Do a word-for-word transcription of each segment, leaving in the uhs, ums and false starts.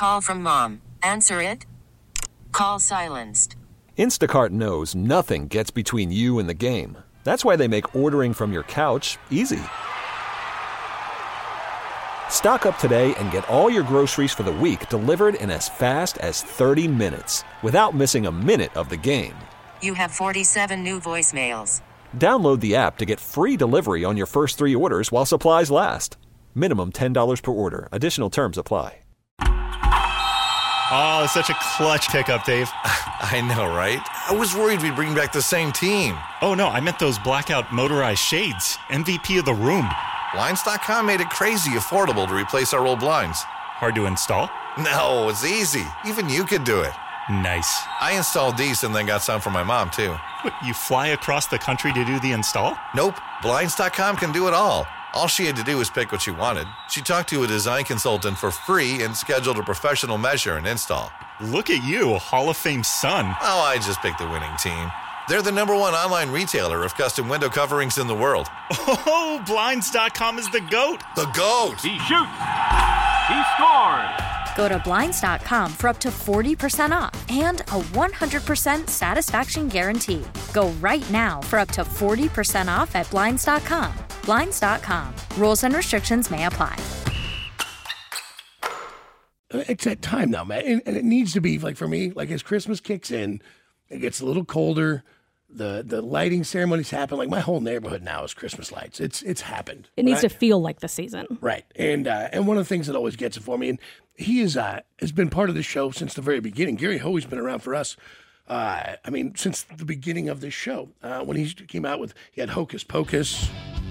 call from mom. Answer it. Call silenced. Instacart knows nothing gets between you and the game. That's why they make ordering from your couch easy. Stock up today and get all your groceries for the week delivered in as fast as thirty minutes without missing a minute of the game. You have forty-seven new voicemails. Download the app to get free delivery on your first three orders while supplies last. Minimum ten dollars per order. Additional terms apply. Oh, such a clutch pickup, Dave. I know, right? I was worried we'd bring back the same team. Oh, no, I meant those blackout motorized shades. M V P of the room. Blinds dot com made it crazy affordable to replace our old blinds. Hard to install? No, it's easy. Even you could do it. Nice. I installed these and then got some for my mom, too. What, you fly across the country to do the install? Nope. Blinds dot com can do it all. All she had to do was pick what she wanted. She talked to a design consultant for free and scheduled a professional measure and install. Look at you, Hall of Fame son. Oh, I just picked the winning team. They're the number one online retailer of custom window coverings in the world. Oh, Blinds dot com is the GOAT. The GOAT. He shoots. He scores. Go to Blinds dot com for up to forty percent off and a one hundred percent satisfaction guarantee. Go right now for up to forty percent off at Blinds dot com. Blinds dot com. Rules and restrictions may apply. It's that time now, man. And, and it needs to be, like for me, like as Christmas kicks in, it gets a little colder. The the lighting ceremonies happen. Like my whole neighborhood now is Christmas lights. It's it's happened. It needs right? to feel like the season. Right. And uh, and one of the things that always gets it for me, and he is uh, has been part of the show since the very beginning. Gary Hoey's been around for us. Uh, I mean, since the beginning of this show, uh, when he came out with, he had Hocus Pocus,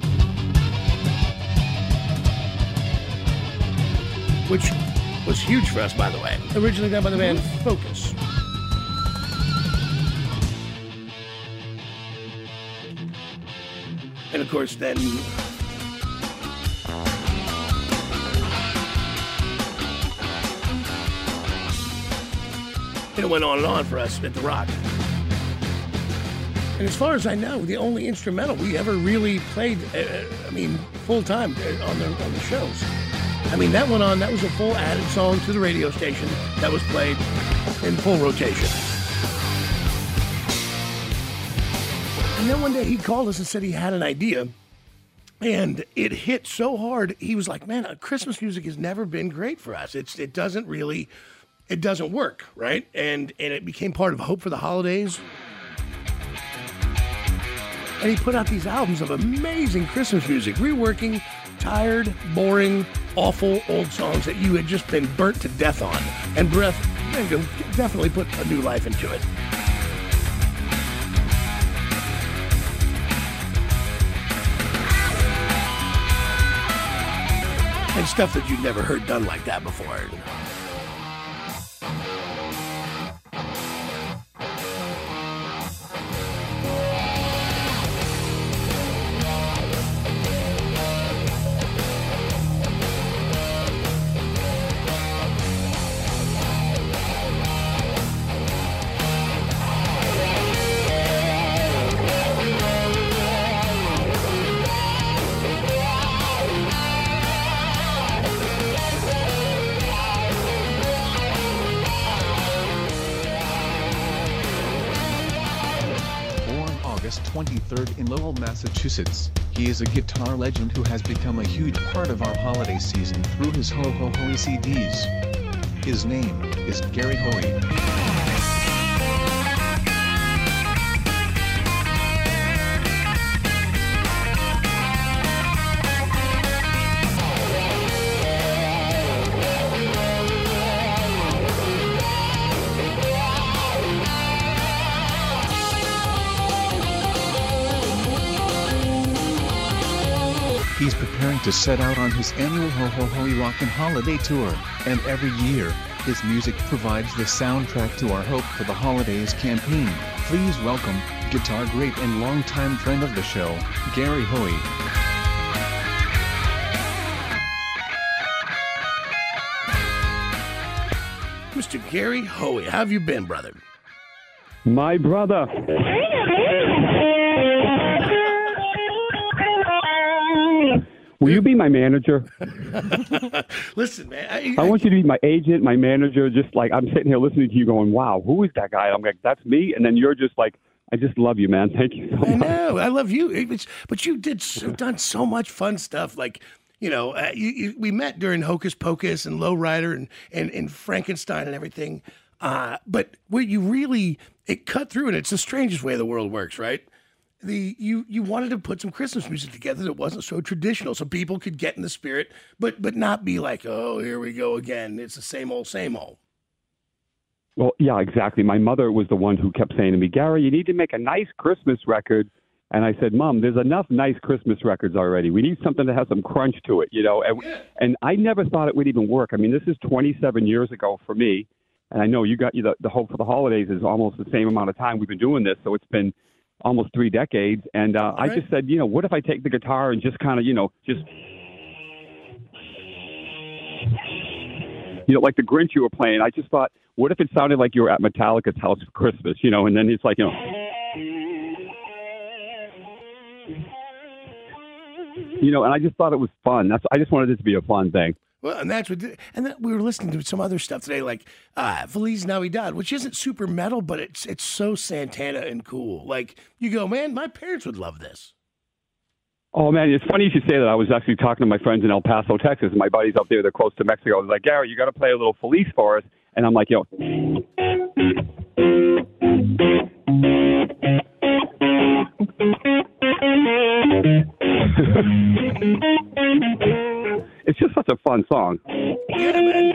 which was huge for us, by the way. Originally done by the band Focus. And of course, then it went on and on for us at The Rock. And as far as I know, the only instrumental we ever really played, uh, I mean, full time on the on the shows. I mean, that went on. That was a full added song to the radio station that was played in full rotation. And then one day he called us and said he had an idea, and it hit so hard. He was like, "Man, Christmas music has never been great for us. It's it doesn't really, it doesn't work, right?" And and it became part of Hope for the Holidays. And he put out these albums of amazing Christmas music, reworking tired, boring, awful old songs that you had just been burnt to death on. And Breath definitely put a new life into it. And stuff that you'd never heard done like that before. twenty-third in Lowell, Massachusetts. He is a guitar legend who has become a huge part of our holiday season through his Ho Ho Hoey C Ds. His name is Gary Hoey. He's preparing to set out on his annual Ho Ho Hoey Rockin' Holiday Tour, and every year, his music provides the soundtrack to our Hope for the Holidays campaign. Please welcome, guitar great and longtime friend of the show, Gary Hoey. Mister Gary Hoey, how have you been, brother? My brother. Will you be my manager? Listen, man. I, I want you to be my agent, my manager. Just like I'm sitting here listening to you, going, "Wow, who is that guy?" I'm like, "That's me," and then you're just like, "I just love you, man. Thank you so much." I know, I love you. It was, but you did so, done so much fun stuff, like. You know, uh, you, you, we met during Hocus Pocus and Lowrider and, and, and Frankenstein and everything. Uh, but where you really, it cut through, and it's the strangest way the world works, right? The you you wanted to put some Christmas music together that wasn't so traditional, so people could get in the spirit, but but not be like, oh, here we go again. It's the same old, same old. Well, yeah, exactly. My mother was the one who kept saying to me, "Gary, you need to make a nice Christmas record." And I said, "Mom, there's enough nice Christmas records already. We need something that has some crunch to it, you know." And, Yeah. and I never thought it would even work. I mean, this is twenty-seven years ago for me, and I know you got you the, the Hope for the Holidays is almost the same amount of time we've been doing this, so it's been almost three decades. And uh, I right. just said, you know, what if I take the guitar and just kind of, you know, just you know, like the Grinch you were playing. I just thought, what if it sounded like you were at Metallica's house for Christmas, you know? And then it's like, you know. You know, and I just thought it was fun. That's I just wanted it to be a fun thing. Well, and that's what, and then we were listening to some other stuff today, like uh, Feliz Navidad, which isn't super metal, but it's it's so Santana and cool. Like you go, man, my parents would love this. Oh man, it's funny you should say that. I was actually talking to my friends in El Paso, Texas, and my buddies up there, they're close to Mexico. I was like, "Gary, you got to play a little Feliz for us," and I'm like, "Yo." It's just such a fun song. Yeah, man.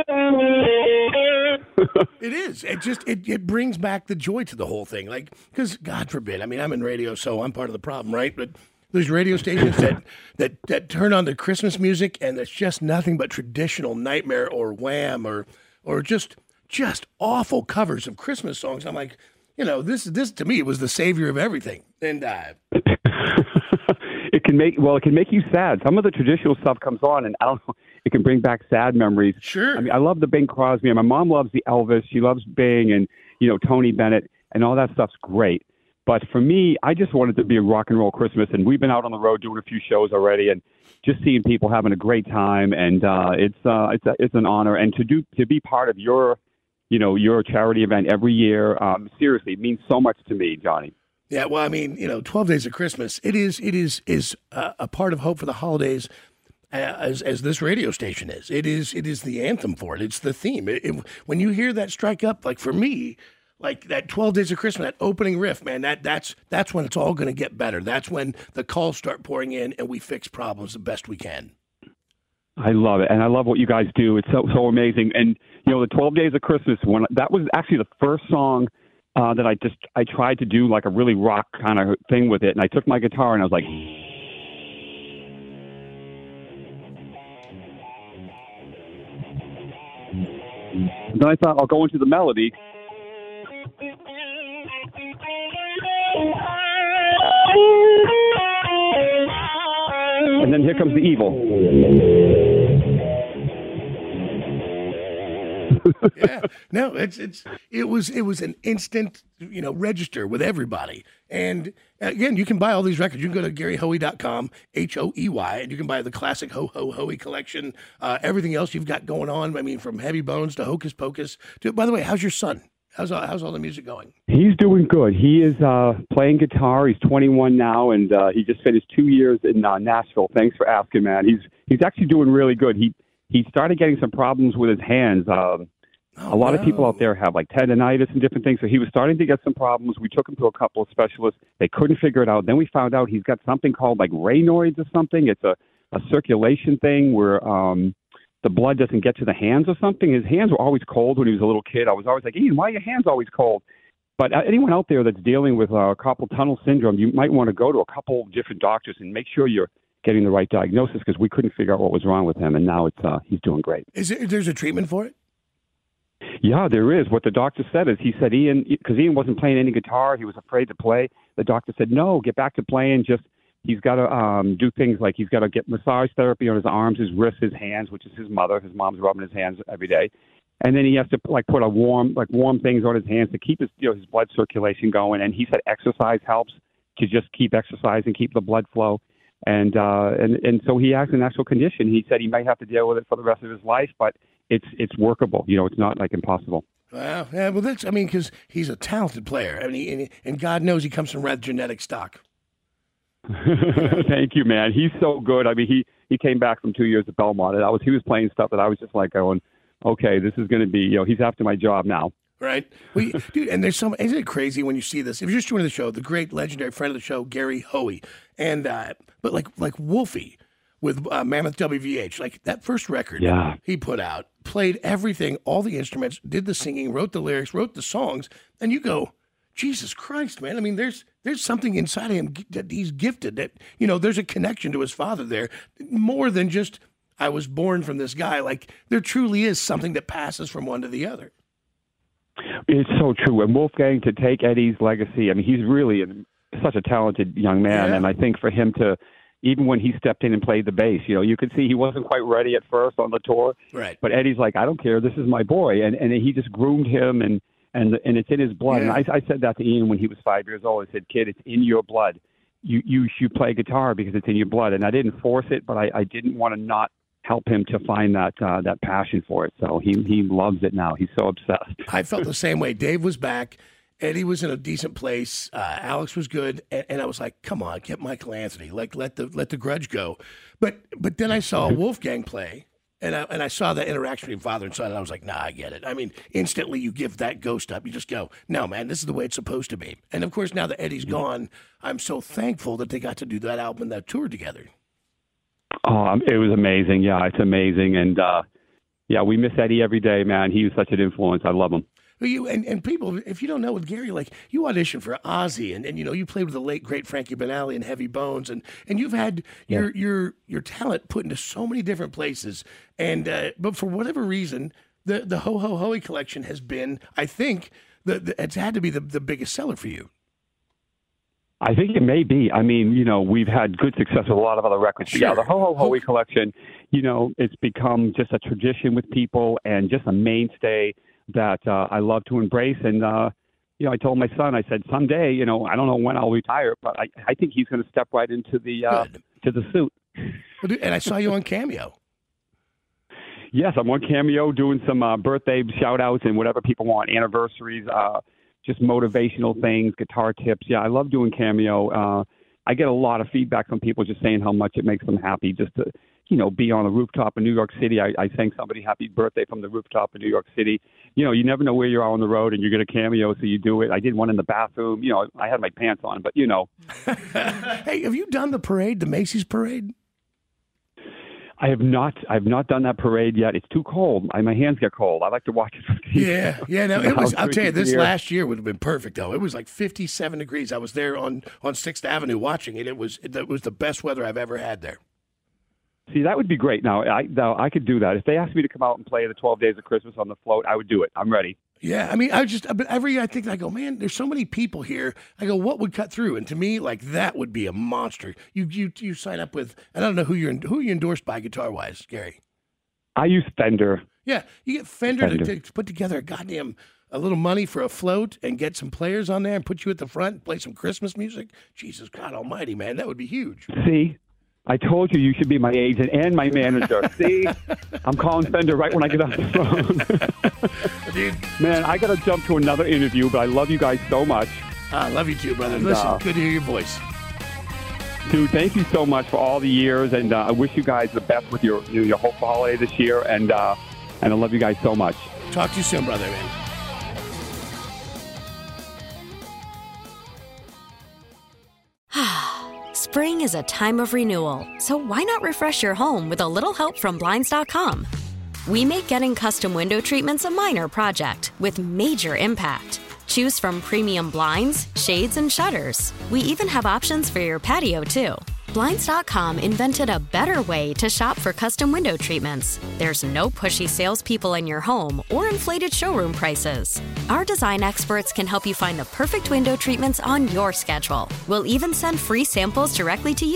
It is. It just it, it brings back the joy to the whole thing. Like, because God forbid, I mean, I'm in radio, so I'm part of the problem, right? But there's radio stations that that that turn on the Christmas music, and it's just nothing but traditional Nightmare or Wham or or just just awful covers of Christmas songs. I'm like, you know, this this to me was the savior of everything. And uh, it can make well, it can make you sad. Some of the traditional stuff comes on, and I don't know, it can bring back sad memories. Sure. I mean, I love the Bing Crosby, and my mom loves the Elvis. She loves Bing, and you know, Tony Bennett, and all that stuff's great. But for me, I just wanted to be a rock and roll Christmas, and we've been out on the road doing a few shows already, and just seeing people having a great time, and uh, it's uh, it's a, it's an honor, and to do to be part of your, you know, your charity event every year. Um, seriously, it means so much to me, Johnny. Yeah, well, I mean, you know, twelve Days of Christmas, it is it is is uh, a part of Hope for the Holidays, uh, as as this radio station is. It is it is the anthem for it. It's the theme. It, it, when you hear that strike up, like for me, like that twelve Days of Christmas, that opening riff, man, that that's that's when it's all going to get better. That's when the calls start pouring in and we fix problems the best we can. I love it, and I love what you guys do. It's so so amazing. And you know, the twelve Days of Christmas, when that was actually the first song Uh, that I just I tried to do like a really rock kind of thing with it, and I took my guitar and I was like, and then I thought I'll go into the melody, and then here comes the evil. Yeah, no, it's it's it was it was an instant, you know, register with everybody. And again, you can buy all these records. You can go to Gary Hoey dot com, H O E Y, and you can buy the classic Ho Ho Hoey collection. Uh, everything else you've got going on. I mean, from Heavy Bones to Hocus Pocus. To, by the way, how's your son? How's all, how's all the music going? He's doing good. He is uh, playing guitar. He's twenty-one now, and uh, he just finished two years in uh, Nashville. Thanks for asking, man. He's he's actually doing really good. He he started getting some problems with his hands. Um, Oh, a lot wow. of people out there have like tendonitis and different things. So he was starting to get some problems. We took him to a couple of specialists. They couldn't figure it out. Then we found out he's got something called like Raynaud's or something. It's a, a circulation thing where um, the blood doesn't get to the hands or something. His hands were always cold when he was a little kid. I was always like, Ian, why are your hands always cold? But uh, anyone out there that's dealing with uh, carpal tunnel syndrome, you might want to go to a couple of different doctors and make sure you're getting the right diagnosis, because we couldn't figure out what was wrong with him. And now it's uh, he's doing great. Is there, there's a treatment for it? Yeah, there is. What the doctor said is, he said Ian, because Ian wasn't playing any guitar, he was afraid to play. The doctor said, no, get back to playing. Just he's got to um, do things like he's got to get massage therapy on his arms, his wrists, his hands, which is his mother. His mom's rubbing his hands every day, and then he has to like put a warm, like warm things on his hands to keep his, you know, his blood circulation going. And he said exercise helps to just keep exercising, keep the blood flow. And, uh, and and so he has an actual condition. He said he might have to deal with it for the rest of his life, but it's it's workable. You know, it's not like impossible. Wow. Yeah, well, that's, I mean, because he's a talented player. I mean, he, and, and God knows he comes from rather genetic stock. Thank you, man. He's so good. I mean, he, he came back from two years at Belmont, and I was he was playing stuff that I was just like going, okay, this is going to be, you know, he's after my job now. Right. Well, you, dude, and there's some, isn't it crazy when you see this? If you're just joining the show, the great legendary friend of the show, Gary Hoey, and, uh, but like, like Wolfie with uh, Mammoth W V H, like that first record yeah. he put out, played everything, all the instruments, did the singing, wrote the lyrics, wrote the songs, and you go, Jesus Christ, man. I mean, there's there's something inside of him that he's gifted, that, you know, there's a connection to his father there, more than just, I was born from this guy. Like, there truly is something that passes from one to the other. It's so true. And Wolfgang, to take Eddie's legacy, I mean, he's really an, such a talented young man. Yeah. And I think for him to, even when he stepped in and played the bass, you know, you could see he wasn't quite ready at first on the tour. Right. But Eddie's like, I don't care. This is my boy. And and he just groomed him, and, and, and it's in his blood. Yeah. And I, I said that to Ian when he was five years old. I said, kid, it's in your blood. You, you should play guitar because it's in your blood. And I didn't force it, but I, I didn't want to not help him to find that uh, that passion for it. So he he loves it now. He's so obsessed. I felt the same way. Dave was back. Eddie was in a decent place. Uh, Alex was good, and, and I was like, "Come on, get Michael Anthony. Like, let the let the grudge go." But but then I saw Wolfgang play, and I and I saw that interaction between father and son, and I was like, "Nah, I get it." I mean, instantly you give that ghost up. You just go, "No, man, this is the way it's supposed to be." And of course, now that Eddie's gone, I'm so thankful that they got to do that album and that tour together. Oh, it was amazing. Yeah, it's amazing. And, uh, yeah, we miss Eddie every day, man. He was such an influence. I love him. Well, you and, and people, if you don't know with Gary, like you auditioned for Ozzy, and, and you know you played with the late great Frankie Banali and Heavy Bones, and, and you've had Yeah. your your your talent put into so many different places. And uh, but for whatever reason, the the Ho Ho Hoey collection has been, I think, the, the it's had to be the, the biggest seller for you. I think it may be. I mean, you know, we've had good success with a lot of other records. Sure. Yeah, the Ho Ho Hoey collection, you know, it's become just a tradition with people and just a mainstay that uh, I love to embrace. And, uh, you know, I told my son, I said, someday, you know, I don't know when I'll retire, but I, I think he's going to step right into the uh, to the suit. Well, dude, and I saw you on Cameo. Yes, I'm on Cameo doing some uh, birthday shout-outs and whatever people want, anniversaries, uh, just motivational things, guitar tips. Yeah, I love doing Cameo. Uh, I get a lot of feedback from people just saying how much it makes them happy just to, you know, be on the rooftop in New York City. I, I sang somebody happy birthday from the rooftop in New York City. You know, you never know where you are on the road and you get a Cameo, so you do it. I did one in the bathroom. You know, I had my pants on, but, you know. Hey, have you done the parade, the Macy's parade? I have not. I've not done that parade yet. It's too cold. I, my hands get cold. I like to watch it. Yeah, yeah. No, it was. I'll tell you, this here. last year would have been perfect though. It was like fifty-seven degrees. I was there on on Sixth Avenue watching it. It was it was the best weather I've ever had there. See, that would be great. Now, I now I could do that. If they asked me to come out and play the twelve Days of Christmas on the float, I would do it. I'm ready. Yeah, I mean, I just, but every year I think, I go, man, there's so many people here. I go, what would cut through? And to me, like, that would be a monster. You you you sign up with, and I don't know who you're who you endorsed by guitar-wise, Gary. I use Fender. Yeah, you get Fender, Fender. To, to put together a goddamn, a little money for a float and get some players on there and put you at the front and play some Christmas music. Jesus God almighty, man, that would be huge. See? I told you you should be my agent and my manager. See? I'm calling Fender right when I get off the phone. Dude. Man, I got to jump to another interview, but I love you guys so much. I love you too, brother. And, Listen, uh, good to hear your voice. Dude, thank you so much for all the years, and uh, I wish you guys the best with your your, your hopeful holiday this year, and uh, and I love you guys so much. Talk to you soon, brother, man. Spring is a time of renewal, so why not refresh your home with a little help from Blinds dot com? We make getting custom window treatments a minor project with major impact. Choose from premium blinds, shades, and shutters. We even have options for your patio, too. Blinds dot com invented a better way to shop for custom window treatments. There's no pushy salespeople in your home or inflated showroom prices. Our design experts can help you find the perfect window treatments on your schedule. We'll even send free samples directly to you.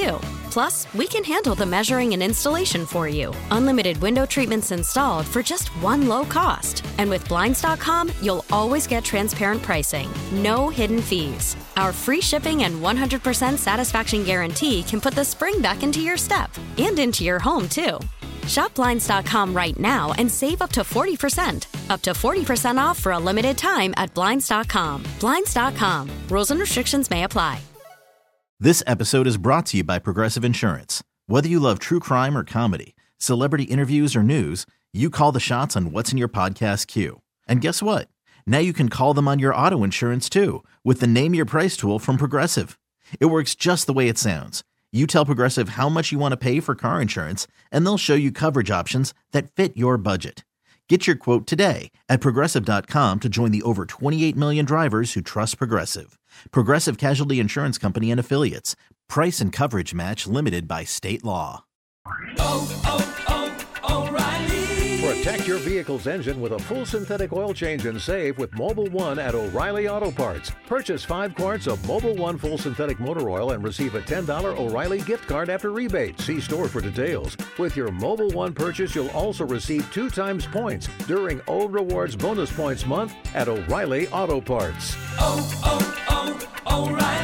Plus, we can handle the measuring and installation for you. Unlimited window treatments installed for just one low cost. And with Blinds dot com, you'll always get transparent pricing. No hidden fees. Our free shipping and one hundred percent satisfaction guarantee can put the spring back into your step and into your home, too. Shop Blinds dot com right now and save up to forty percent. Up to forty percent off for a limited time at Blinds dot com. Blinds dot com. Rules and restrictions may apply. This episode is brought to you by Progressive Insurance. Whether you love true crime or comedy, celebrity interviews or news, you call the shots on what's in your podcast queue. And guess what? Now you can call them on your auto insurance too with the Name Your Price tool from Progressive. It works just the way it sounds. You tell Progressive how much you want to pay for car insurance, and they'll show you coverage options that fit your budget. Get your quote today at Progressive dot com to join the over twenty-eight million drivers who trust Progressive. Progressive Casualty Insurance Company and Affiliates. Price and coverage match limited by state law. Oh, oh, oh, O'Reilly. Protect your vehicle's engine with a full synthetic oil change and save with Mobil one at O'Reilly Auto Parts. Purchase five quarts of Mobil one full synthetic motor oil and receive a ten dollars O'Reilly gift card after rebate. See store for details. With your Mobil one purchase, you'll also receive two times points during O Rewards Bonus Points Month at O'Reilly Auto Parts. Oh, oh, oh, O'Reilly.